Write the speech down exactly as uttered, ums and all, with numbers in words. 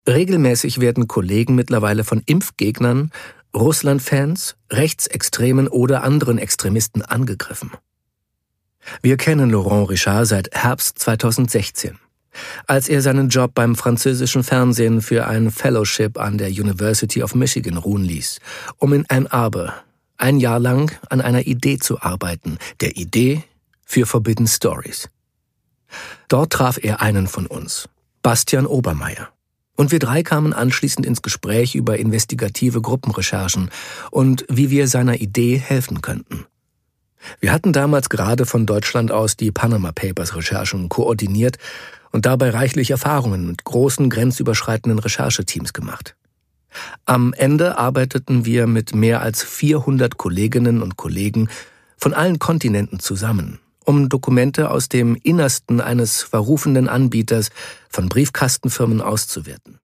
Regelmäßig werden Kollegen mittlerweile von Impfgegnern, Russland-Fans, Rechtsextremen oder anderen Extremisten angegriffen. Wir kennen Laurent Richard seit Herbst zweitausendsechzehn, als er seinen Job beim französischen Fernsehen für ein Fellowship an der University of Michigan ruhen ließ, um in Ann Arbor ein Jahr lang an einer Idee zu arbeiten, der Idee für Forbidden Stories. Dort traf er einen von uns, Bastian Obermeier. Und wir drei kamen anschließend ins Gespräch über investigative Gruppenrecherchen und wie wir seiner Idee helfen könnten. Wir hatten damals gerade von Deutschland aus die Panama Papers Recherchen koordiniert und dabei reichlich Erfahrungen mit großen grenzüberschreitenden Rechercheteams gemacht. Am Ende arbeiteten wir mit mehr als vierhundert Kolleginnen und Kollegen von allen Kontinenten zusammen, um Dokumente aus dem Innersten eines verrufenen Anbieters von Briefkastenfirmen auszuwerten.